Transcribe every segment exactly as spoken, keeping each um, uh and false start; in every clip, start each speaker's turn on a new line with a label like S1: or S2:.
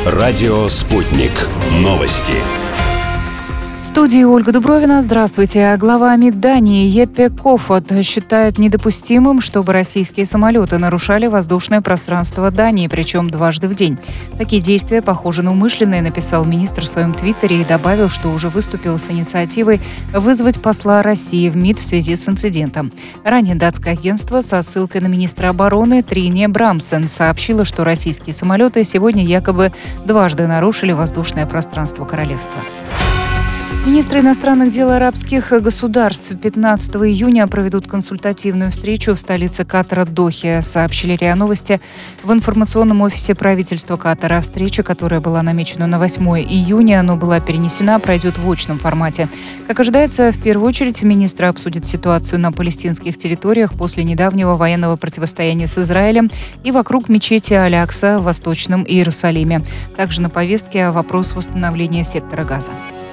S1: Радио «Спутник». Новости.
S2: В студии Ольга Дубровина. Здравствуйте. Глава МИД Дании Еппе Кофод считает недопустимым, чтобы российские самолеты нарушали воздушное пространство Дании, причем дважды в день. Такие действия похожи на умышленные, написал министр в своем твиттере и добавил, что уже выступил с инициативой вызвать посла России в МИД в связи с инцидентом. Ранее датское агентство со ссылкой на министра обороны Трине Брамсен сообщило, что российские самолеты сегодня якобы дважды нарушили воздушное пространство королевства. Министры иностранных дел арабских государств пятнадцатого июня проведут консультативную встречу в столице Катара Дохе, сообщили РИА Новости в информационном офисе правительства Катара. Встреча, которая была намечена на восьмое июня, но была перенесена, пройдет в очном формате. Как ожидается, в первую очередь министры обсудят ситуацию на палестинских территориях после недавнего военного противостояния с Израилем и вокруг мечети Аль-Акса в Восточном Иерусалиме. Также на повестке вопрос восстановления сектора Газа.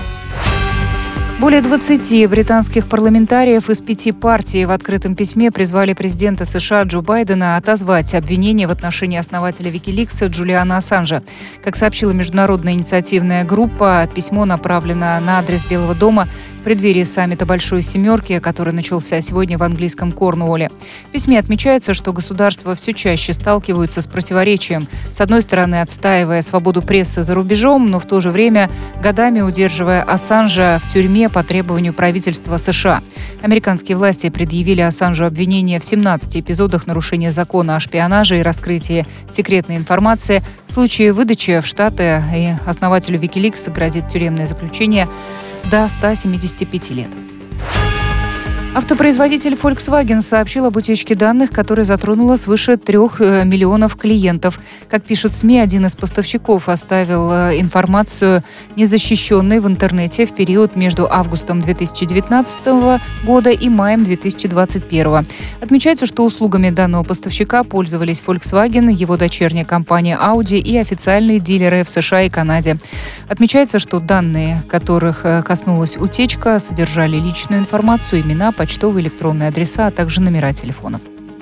S2: Более двадцати британских парламентариев из пяти партий в открытом письме призвали президента США Джо Байдена отозвать обвинения в отношении основателя Викиликса Джулиана Ассанжа. Как сообщила международная инициативная группа, письмо направлено на адрес Белого дома в преддверии саммита Большой Семерки, который начался сегодня в английском Корнуолле. В письме отмечается, что государства все чаще сталкиваются с противоречием. С одной стороны, отстаивая свободу прессы за рубежом, но в то же время годами удерживая Ассанжа в тюрьме по требованию правительства США. Американские власти предъявили Ассанжу обвинения в семнадцати эпизодах нарушения закона о шпионаже и раскрытии секретной информации. В случае выдачи в Штаты и основателю Викиликса грозит тюремное заключение до ста семидесяти пяти лет. Автопроизводитель Volkswagen сообщил об утечке данных, которая затронула свыше трех миллионов клиентов. Как пишут СМИ, один из поставщиков оставил информацию незащищенной в интернете в период между августом две тысячи девятнадцатого года и маем две тысячи двадцать первого. Отмечается, что услугами данного поставщика пользовались Volkswagen, его дочерняя компания Audi и официальные дилеры в США и Канаде. Отмечается, что данные, которых коснулась утечка, содержали личную информацию, имена, почтовые, электронные адреса, а также номера телефонов.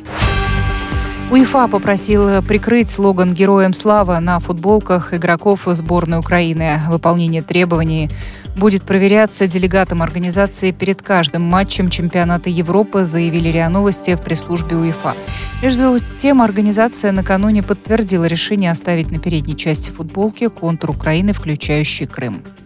S2: УЕФА попросил прикрыть слоган «Героям слава» на футболках игроков сборной Украины. Выполнение требований будет проверяться делегатом организации перед каждым матчем чемпионата Европы, заявили РИА Новости в пресс-службе УЕФА. Между тем, организация накануне подтвердила решение оставить на передней части футболки контур Украины, включающий Крым.